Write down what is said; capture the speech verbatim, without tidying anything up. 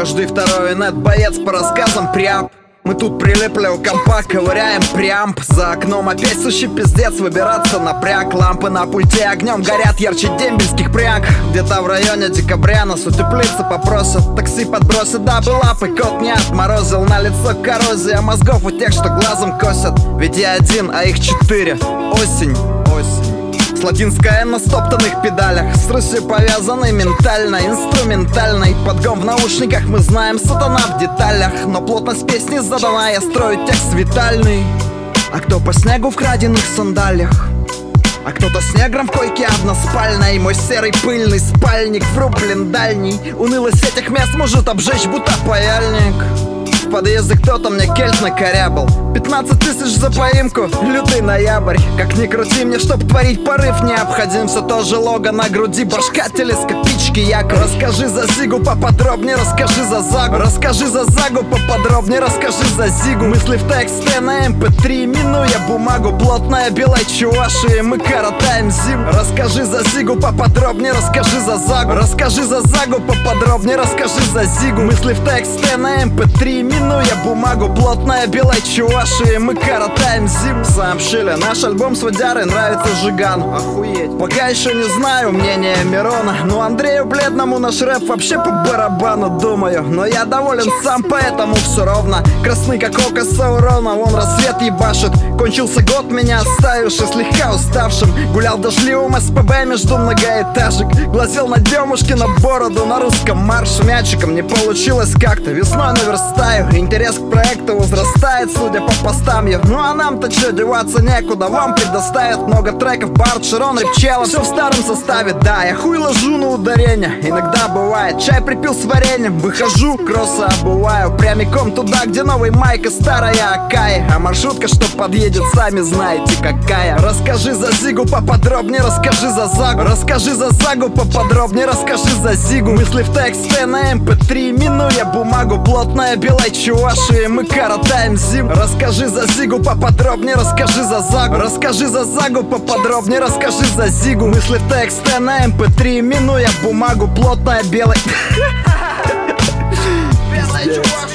каждый второй инет-боец по рассказам прям. Мы тут прилипли у компа, ковыряем прям. За окном опять сущий пиздец, выбираться напряг. Лампы на пульте огнем горят ярче дембельских пряг. Где-то в районе декабря нас утеплиться попросят, такси подбросят, дабы лапы кот не отморозил. На лицо коррозия мозгов у тех, что глазом косят. Ведь я один, а их четыре. Осень, осень. С латинской «Н» на стоптанных педалях, с Русью повязанной ментально, инструментальной. Подгон в наушниках, мы знаем, сатана в деталях. Но плотность песни задана, я строю текст витальный. А кто по снегу в краденных сандалиях? А кто-то с негром в койке односпальной. Мой серый пыльный спальник, врублен дальний. Унылость этих мест может обжечь, будто паяльник. В подъезде кто-то мне кельт накорябал. Пятнадцать тысяч за поимку, лютый ноябрь. Как ни крути, мне, чтоб творить порыв необходим. Все тоже лого на груди, башка телескопички якорь. Расскажи за Зигу поподробнее, расскажи за Загу. Расскажи за Загу поподробнее, расскажи за Зигу. Мысли в тексте на эм пэ три, минуя бумагу. Плотная белой чуваши, мы коротаем зиму. Расскажи за Зигу поподробнее, расскажи за Загу. Расскажи за Загу поподробнее, расскажи за Зигу. Мысли в тексте на эм пэ три, минуя бумагу. Плотная белой чуваши, мы коротаем зиму. Сообщили, наш альбом с водярой нравится Жигану. Охуеть. Пока еще не знаю мнения Мирона, но Андрею Бледному наш рэп вообще по барабану, думаю. Но я доволен сам, поэтому все ровно. Красный как око Саурона, вон рассвет ебашит. Кончился год, меня оставивший слегка уставшим. Гулял в дождливом эс пэ бэ между многоэтажек. Глазел на демушки, на бороду, на русском марше. Мячиком не получилось как-то, весной наверстаю. Интерес к проекту возрастает, судя по постам я. Ну а нам-то че, деваться некуда. Вам предоставят много треков, Барт, Широн, Репчелов. Все в старом составе, да, я хуй ложу на ударение. Иногда бывает, чай припил с вареньем. Выхожу, кроссы обуваю прямиком туда, где новый майк и старая Акая. А маршрутка, что подъедет, сами знаете какая. Расскажи за Зигу поподробнее, расскажи за Загу. Расскажи за Загу поподробнее, расскажи за Зигу. Мысли в тексте на эм пэ три, минуя бумагу. Плотная белой чуваши, мы коротаем зиму. Расскажи за Зигу поподробнее, расскажи за Загу. Расскажи за Загу поподробнее, расскажи за Зигу. Мысли в тексте на эм пэ три, минуя бумагу. Плотная белой белая чуваши.